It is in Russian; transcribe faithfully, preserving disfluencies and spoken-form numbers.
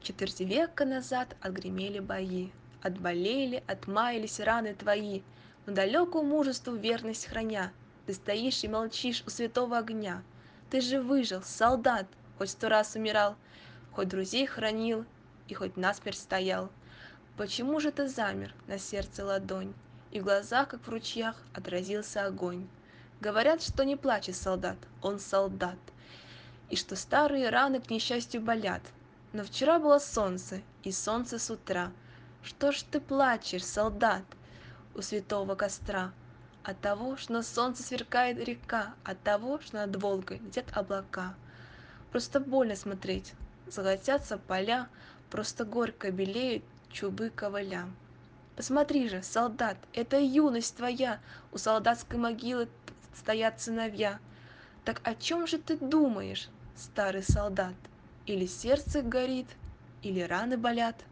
Четверть века назад отгремели бои, отболели, отмаялись раны твои, но далеку мужеству верность храня, ты стоишь и молчишь у святого огня. Ты же выжил, солдат, хоть сто раз умирал, хоть друзей хранил и хоть насмерть стоял. Почему же ты замер на сердце ладонь, и в глазах, как в ручьях, отразился огонь? Говорят, что не плачет солдат, он солдат, и что старые раны к несчастью болят. Но вчера было солнце, и солнце с утра. Что ж ты плачешь, солдат, у святого костра? От того, что на солнце сверкает река, от того, что над Волгой летят облака. Просто больно смотреть, золотятся поля, просто горько белеют чубы ковыля. Посмотри же, солдат, это юность твоя, у солдатской могилы стоят сыновья. Так о чем же ты думаешь, старый солдат? Или сердце горит, или раны болят?